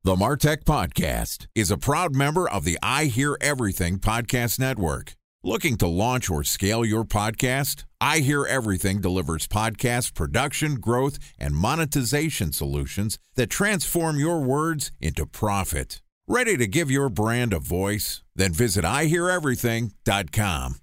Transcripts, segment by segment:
The Martech Podcast is a proud member of the I Hear Everything Podcast Network. Looking to launch or scale your podcast? I Hear Everything delivers podcast production, growth, and monetization solutions that transform your words into profit. Ready to give your brand a voice? Then visit iheareverything.com.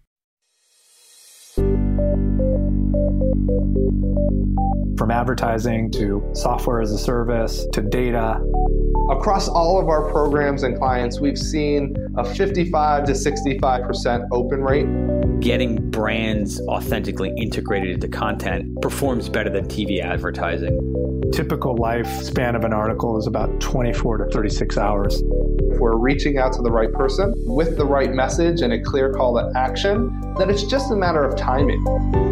From advertising to software as a service to data. Across all of our programs and clients, we've seen a 55 to 65% open rate. Getting brands authentically integrated into content performs better than TV advertising. Typical lifespan of an article is about 24 to 36 hours. If we're reaching out to the right person with the right message and a clear call to action, then it's just a matter of timing.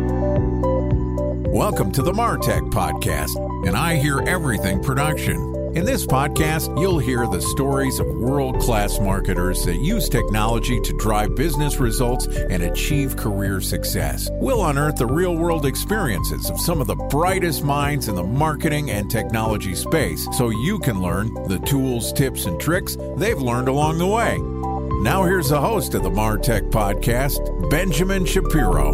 Welcome to the Martech Podcast, an I Hear Everything production. In this podcast, you'll hear the stories of world-class marketers that use technology to drive business results and achieve career success. We'll unearth the real-world experiences of some of the brightest minds in the marketing and technology space so you can learn the tools, tips, and tricks they've learned along the way. Now here's the host of the Martech Podcast, Benjamin Shapiro.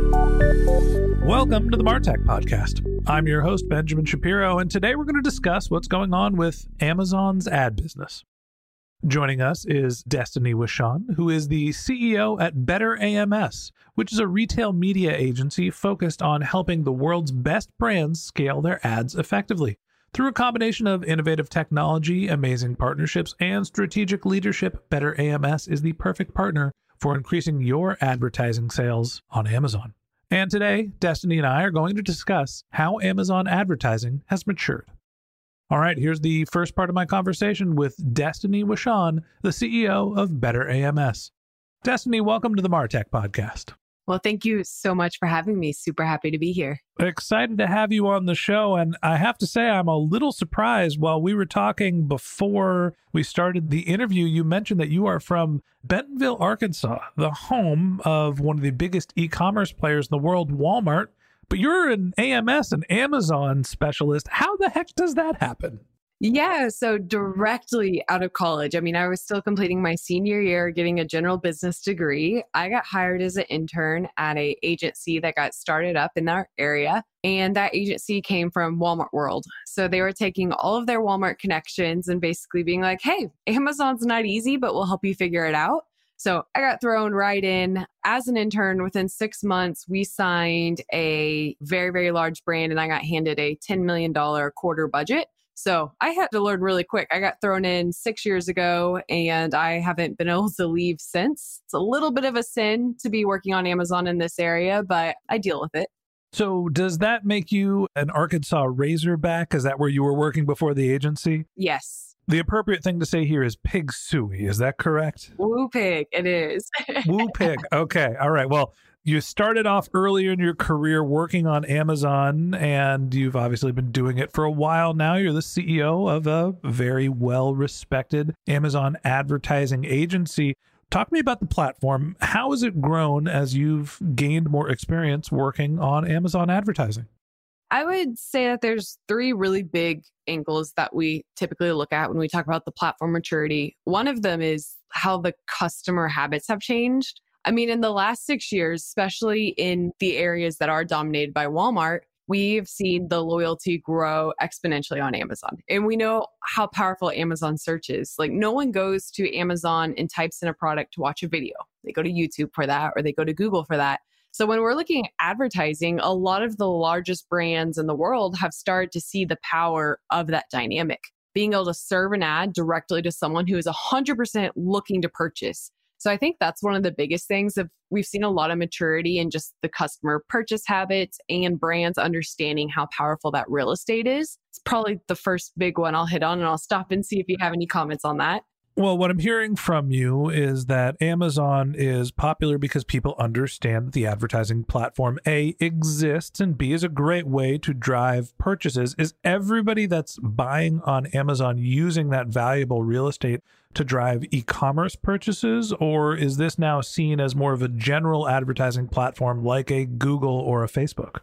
Welcome to the Martech Podcast. I'm your host, Benjamin Shapiro, and today we're going to discuss what's going on with Amazon's ad business. Joining us is Destiny Wishon, who is the CEO at Better AMS, which is a retail media agency focused on helping the world's best brands scale their ads effectively. Through a combination of innovative technology, amazing partnerships, and strategic leadership, Better AMS is the perfect partner for increasing your advertising sales on Amazon. And today, Destiny and I are going to discuss how Amazon advertising has matured. All right, here's the first part of my conversation with Destiny Wishon, the CEO of Better AMS. Destiny, welcome to the Martech Podcast. Well, thank you so much for having me. Super happy to be here. Excited to have you on the show. And I have to say, I'm a little surprised. While we were talking before we started the interview, you mentioned that you are from Bentonville, Arkansas, the home of one of the biggest e-commerce players in the world, Walmart. But you're an AMS, an Amazon specialist. How the heck does that happen? Yeah, so directly out of college, I was still completing my senior year, getting a general business degree. I got hired as an intern at an agency that got started up in our area. And that agency came from Walmart World. So they were taking all of their Walmart connections and basically being like, hey, Amazon's not easy, but we'll help you figure it out. So I got thrown right in as an intern. Within 6 months, we signed a very, very large brand and I got handed a $10 million quarter budget. So I had to learn really quick. I got thrown in 6 years ago and I haven't been able to leave since. It's a little bit of a sin to be working on Amazon in this area, but I deal with it. So does that make you an Arkansas Razorback? Is that where you were working before the agency? Yes. The appropriate thing to say here is pig suey. Is that correct? Woo pig. It is. Woo pig. Okay. All right. Well, you started off earlier in your career working on Amazon, and you've obviously been doing it for a while now. You're the CEO of a very well-respected Amazon advertising agency. Talk to me about the platform. How has it grown as you've gained more experience working on Amazon advertising? I would say that there's three really big angles that we typically look at when we talk about the platform maturity. One of them is how the customer habits have changed. In the last 6 years, especially in the areas that are dominated by Walmart, we've seen the loyalty grow exponentially on Amazon. And we know how powerful Amazon search is. Like, no one goes to Amazon and types in a product to watch a video. They go to YouTube for that, or they go to Google for that. So when we're looking at advertising, a lot of the largest brands in the world have started to see the power of that dynamic. Being able to serve an ad directly to someone who is 100% looking to purchase. So I think that's one of the biggest things. We've seen a lot of maturity in just the customer purchase habits and brands understanding how powerful that real estate is. It's probably the first big one I'll hit on, and I'll stop and see if you have any comments on that. Well, what I'm hearing from you is that Amazon is popular because people understand that the advertising platform, A, exists, and B, is a great way to drive purchases. Is everybody that's buying on Amazon using that valuable real estate to drive e-commerce purchases, or is this now seen as more of a general advertising platform like a Google or a Facebook?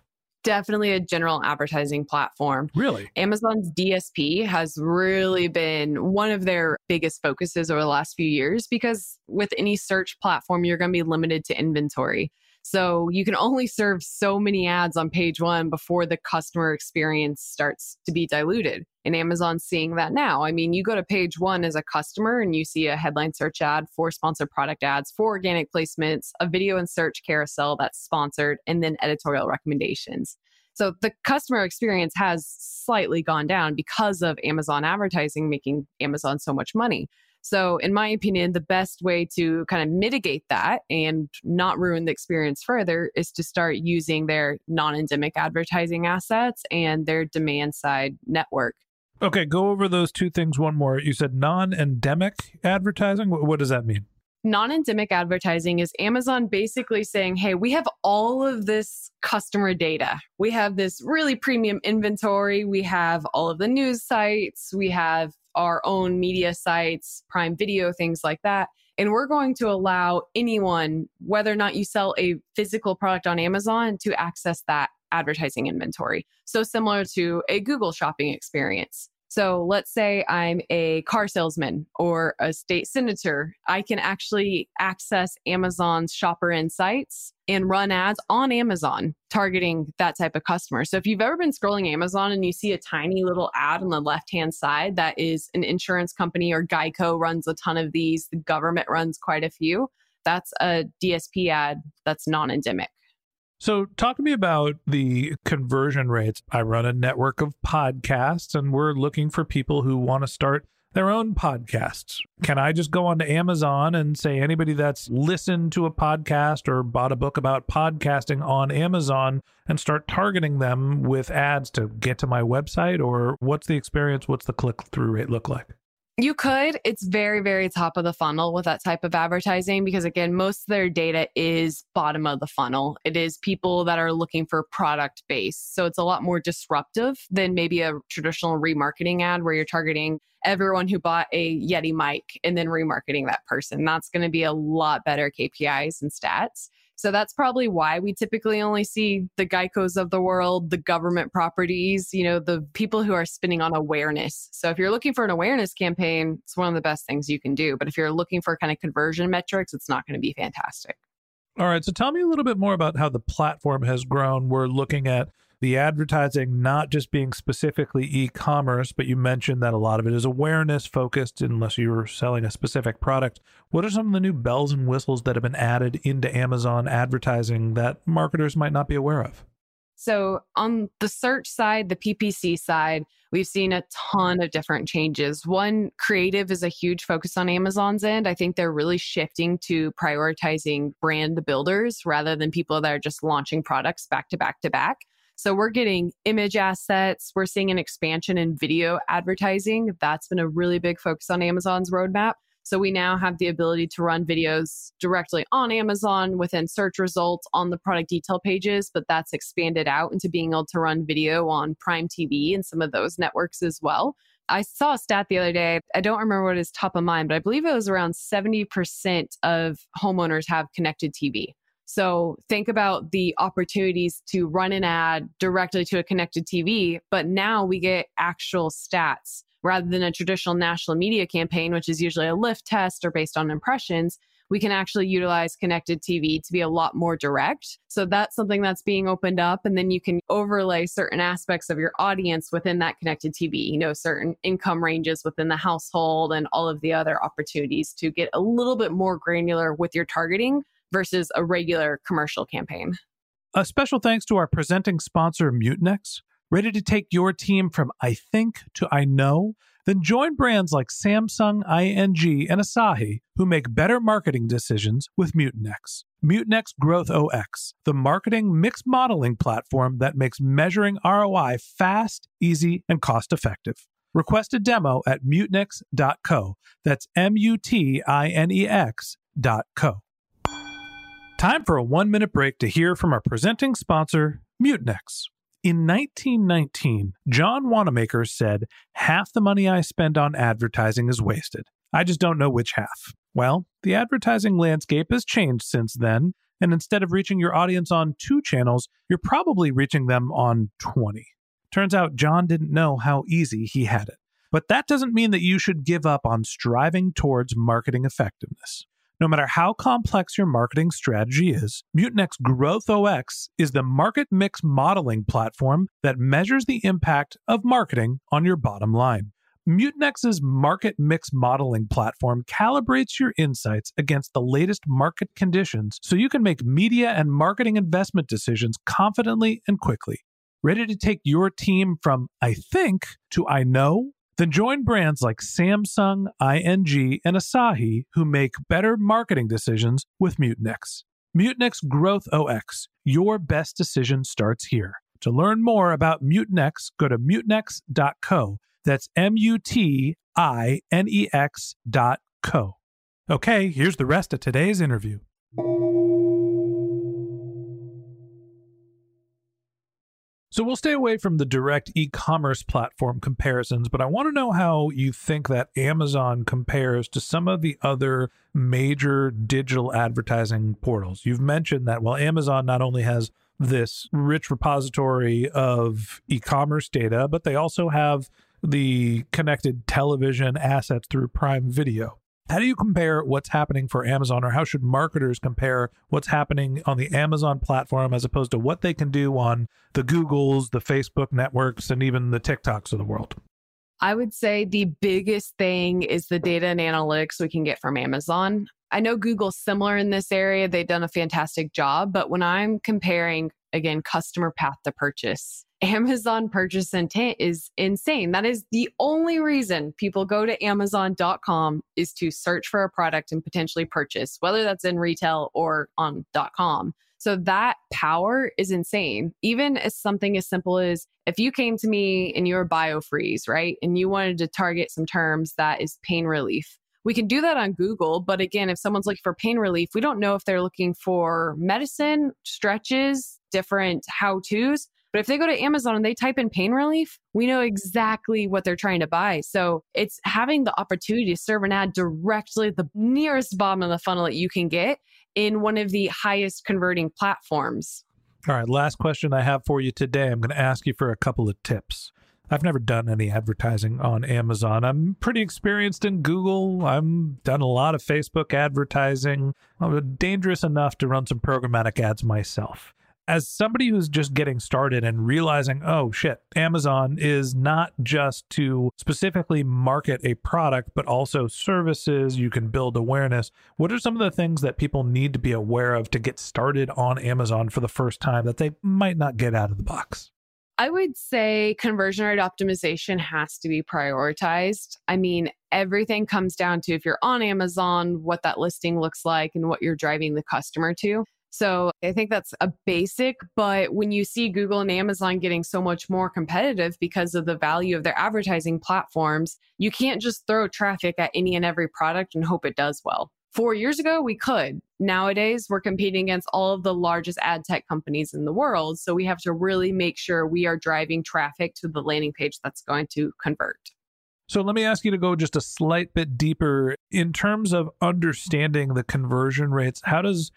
definitely a general advertising platform. Really? Amazon's DSP has really been one of their biggest focuses over the last few years because with any search platform, you're going to be limited to inventory. So you can only serve so many ads on page one before the customer experience starts to be diluted. And Amazon's seeing that now. I mean, you go to page one as a customer and you see a headline search ad, 4 sponsored product ads, 4 organic placements, a video and search carousel that's sponsored, and then editorial recommendations. So the customer experience has slightly gone down because of Amazon advertising making Amazon so much money. So in my opinion, the best way to kind of mitigate that and not ruin the experience further is to start using their non-endemic advertising assets and their demand side network. Okay, go over those two things one more. You said non-endemic advertising. What does that mean? Non-endemic advertising is Amazon basically saying, hey, we have all of this customer data. We have this really premium inventory. We have all of the news sites. We have our own media sites, Prime Video, things like that. And we're going to allow anyone, whether or not you sell a physical product on Amazon, to access that advertising inventory. So similar to a Google shopping experience. So let's say I'm a car salesman or a state senator. I can actually access Amazon's shopper insights and run ads on Amazon targeting that type of customer. So if you've ever been scrolling Amazon and you see a tiny little ad on the left-hand side that is an insurance company, or Geico runs a ton of these, the government runs quite a few, that's a DSP ad that's non-endemic. So talk to me about the conversion rates. I run a network of podcasts and we're looking for people who want to start their own podcasts. Can I just go onto Amazon and say anybody that's listened to a podcast or bought a book about podcasting on Amazon and start targeting them with ads to get to my website? Or what's the experience? What's the click-through rate look like? You could. It's very, very top of the funnel with that type of advertising because, again, most of their data is bottom of the funnel. It is people that are looking for product base. So it's a lot more disruptive than maybe a traditional remarketing ad where you're targeting everyone who bought a Yeti mic and then remarketing that person. That's going to be a lot better KPIs and stats. So that's probably why we typically only see the Geicos of the world, the government properties, the people who are spinning on awareness. So if you're looking for an awareness campaign, it's one of the best things you can do. But if you're looking for kind of conversion metrics, it's not going to be fantastic. All right. So tell me a little bit more about how the platform has grown. We're looking at the advertising not just being specifically e-commerce, but you mentioned that a lot of it is awareness focused unless you're selling a specific product. What are some of the new bells and whistles that have been added into Amazon advertising that marketers might not be aware of? So on the search side, the PPC side, we've seen a ton of different changes. One, creative is a huge focus on Amazon's end. I think they're really shifting to prioritizing brand builders rather than people that are just launching products back to back to back. So we're getting image assets. We're seeing an expansion in video advertising. That's been a really big focus on Amazon's roadmap. So we now have the ability to run videos directly on Amazon within search results on the product detail pages, but that's expanded out into being able to run video on Prime TV and some of those networks as well. I saw a stat the other day. I don't remember what is top of mind, but I believe it was around 70% of homeowners have connected TV. So think about the opportunities to run an ad directly to a connected TV, but now we get actual stats rather than a traditional national media campaign, which is usually a lift test or based on impressions. We can actually utilize connected TV to be a lot more direct. So that's something that's being opened up. And then you can overlay certain aspects of your audience within that connected TV, certain income ranges within the household and all of the other opportunities to get a little bit more granular with your targeting versus a regular commercial campaign. A special thanks to our presenting sponsor, Mutinex. Ready to take your team from I think to I know? Then join brands like Samsung, ING, and Asahi who make better marketing decisions with Mutinex. Mutinex Growth OS, the marketing mix modeling platform that makes measuring ROI fast, easy, and cost-effective. Request a demo at mutinex.co. That's MUTINEX.co. Time for a 1-minute break to hear from our presenting sponsor, Mutinex. In 1919, John Wanamaker said, "Half the money I spend on advertising is wasted. I just don't know which half." Well, the advertising landscape has changed since then. And instead of reaching your audience on 2 channels, you're probably reaching them on 20. Turns out John didn't know how easy he had it. But that doesn't mean that you should give up on striving towards marketing effectiveness. No matter how complex your marketing strategy is, Mutinex GrowthOS is the market mix modeling platform that measures the impact of marketing on your bottom line. Mutinex's market mix modeling platform calibrates your insights against the latest market conditions so you can make media and marketing investment decisions confidently and quickly. Ready to take your team from I think to I know? Then join brands like Samsung, ING, and Asahi who make better marketing decisions with Mutinex. Mutinex GrowthOS. Your best decision starts here. To learn more about Mutinex, go to mutinex.co. That's MUTINEX.co. Okay, here's the rest of today's interview. So we'll stay away from the direct e-commerce platform comparisons, but I want to know how you think that Amazon compares to some of the other major digital advertising portals. You've mentioned that while Amazon not only has this rich repository of e-commerce data, but they also have the connected television assets through Prime Video. How do you compare what's happening for Amazon, or how should marketers compare what's happening on the Amazon platform as opposed to what they can do on the Googles, the Facebook networks, and even the TikToks of the world? I would say the biggest thing is the data and analytics we can get from Amazon. I know Google's similar in this area. They've done a fantastic job, but when I'm comparing, again, customer path to purchase, Amazon purchase intent is insane. That is the only reason people go to Amazon.com is to search for a product and potentially purchase, whether that's in retail or on .com. So that power is insane. Even as something as simple as if you came to me and you were BioFreeze, right? And you wanted to target some terms that is pain relief. We can do that on Google. But again, if someone's looking for pain relief, we don't know if they're looking for medicine, stretches, different how-tos. But if they go to Amazon and they type in pain relief, we know exactly what they're trying to buy. So it's having the opportunity to serve an ad directly at the nearest bottom of the funnel that you can get in one of the highest converting platforms. All right, last question I have for you today. I'm going to ask you for a couple of tips. I've never done any advertising on Amazon. I'm pretty experienced in Google. I've done a lot of Facebook advertising. I'm dangerous enough to run some programmatic ads myself. As somebody who's just getting started and realizing, oh shit, Amazon is not just to specifically market a product, but also services, you can build awareness. What are some of the things that people need to be aware of to get started on Amazon for the first time that they might not get out of the box? I would say conversion rate optimization has to be prioritized. I mean, everything comes down to if you're on Amazon, what that listing looks like and what you're driving the customer to. So I think that's a basic, but when you see Google and Amazon getting so much more competitive because of the value of their advertising platforms, you can't just throw traffic at any and every product and hope it does well. 4 years ago, we could. Nowadays, we're competing against all of the largest ad tech companies in the world. So we have to really make sure we are driving traffic to the landing page that's going to convert. So let me ask you to go just a slight bit deeper in terms of understanding the conversion rates. How does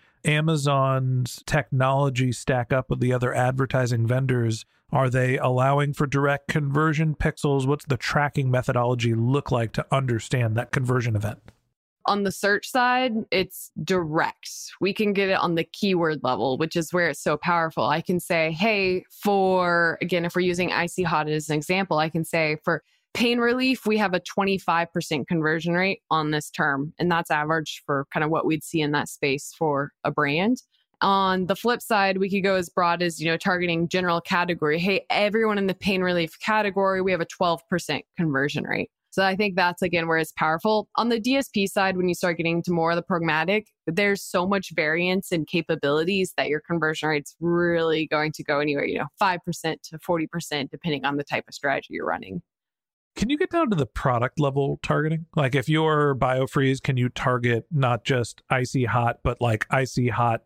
Amazon's technology stack up with the other advertising vendors? Are they allowing for direct conversion pixels? What's the tracking methodology look like to understand that conversion event? On the search side, it's direct. We can get it on the keyword level, which is where it's so powerful. I can say, hey, again, if we're using Icy Hot as an example, I can say for pain relief, we have a 25% conversion rate on this term. And that's average for kind of what we'd see in that space for a brand. On the flip side, we could go as broad as, targeting general category. Hey, everyone in the pain relief category, we have a 12% conversion rate. So I think that's, again, where it's powerful. On the DSP side, when you start getting to more of the programmatic, there's so much variance in capabilities that your conversion rate's really going to go anywhere, 5% to 40%, depending on the type of strategy you're running. Can you get down to the product level targeting? Like if you're BioFreeze, can you target not just Icy Hot, but like Icy Hot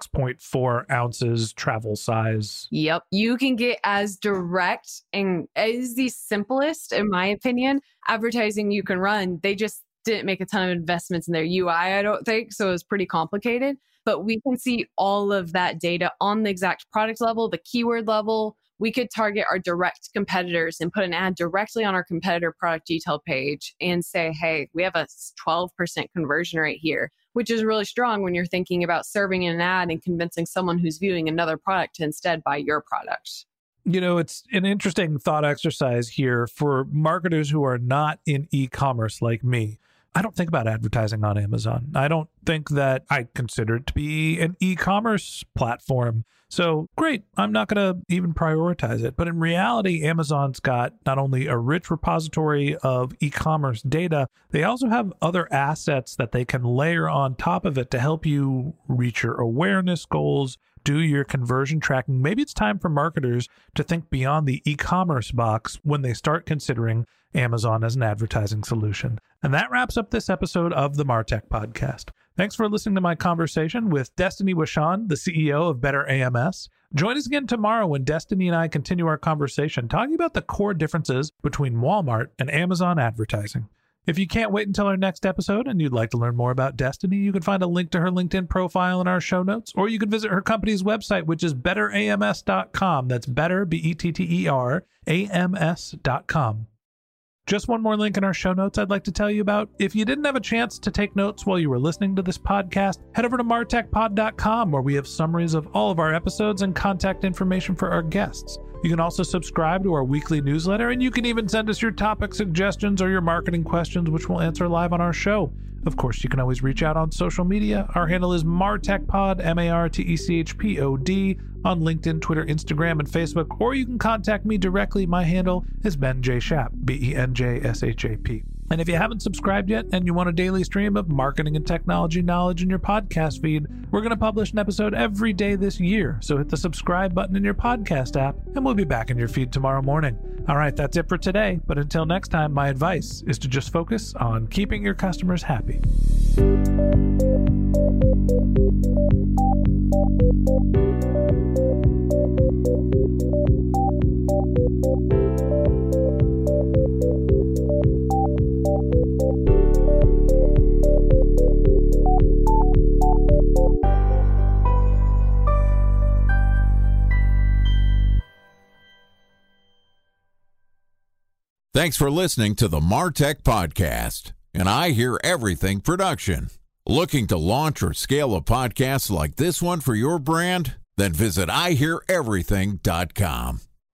6.4 ounces travel size? Yep. You can get as direct and is the simplest, in my opinion, advertising you can run. didn't make a ton of investments in their UI, I don't think. So it was pretty complicated. But we can see all of that data on the exact product level, the keyword level. We could target our direct competitors and put an ad directly on our competitor product detail page and say, hey, we have a 12% conversion rate here, which is really strong when you're thinking about serving an ad and convincing someone who's viewing another product to instead buy your product. You know, it's an interesting thought exercise here for marketers who are not in e-commerce like me. I don't think about advertising on Amazon. I don't think that I consider it to be an e-commerce platform. So great, I'm not going to even prioritize it. But in reality, Amazon's got not only a rich repository of e-commerce data, they also have other assets that they can layer on top of it to help you reach your awareness goals, do your conversion tracking. Maybe it's time for marketers to think beyond the e-commerce box when they start considering Amazon as an advertising solution. And that wraps up this episode of the MarTech Podcast. Thanks for listening to my conversation with Destiny Wishon, the CEO of Better AMS. Join us again tomorrow when Destiny and I continue our conversation talking about the core differences between Walmart and Amazon advertising. If you can't wait until our next episode and you'd like to learn more about Destiny, you can find a link to her LinkedIn profile in our show notes, or you can visit her company's website, which is betterams.com. That's better, BETTER, AMS.com. Just one more link in our show notes I'd like to tell you about. If you didn't have a chance to take notes while you were listening to this podcast, head over to martechpod.com, where we have summaries of all of our episodes and contact information for our guests. You can also subscribe to our weekly newsletter, and you can even send us your topic suggestions or your marketing questions, which we'll answer live on our show. Of course, you can always reach out on social media. Our handle is MarTechPod, MarTechPod, on LinkedIn, Twitter, Instagram, and Facebook, or you can contact me directly. My handle is Ben J. Shap, BenJShap. And if you haven't subscribed yet and you want a daily stream of marketing and technology knowledge in your podcast feed, we're going to publish an episode every day this year. So hit the subscribe button in your podcast app, and we'll be back in your feed tomorrow morning. All right, that's it for today. But until next time, my advice is to just focus on keeping your customers happy. Thanks for listening to the MarTech Podcast, and I Hear Everything production. Looking to launch or scale a podcast like this one for your brand? Then visit iHearEverything.com.